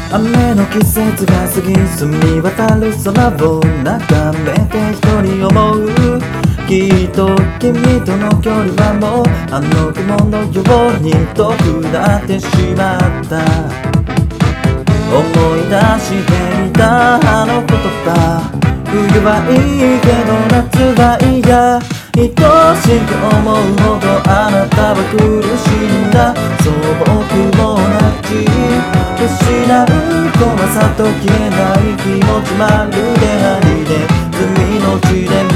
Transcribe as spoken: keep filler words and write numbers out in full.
雨の季節が過ぎ澄み渡る空を眺めて一人思う。きっと君との距離はもうあの雲のように遠くなってしまった。思い出していたあの言葉、冬はいいけど夏は嫌。愛しく思うほどあなたは苦しんだ。そう僕も同じ。失う怖さと消えない気持ち、まるで針で罪の血で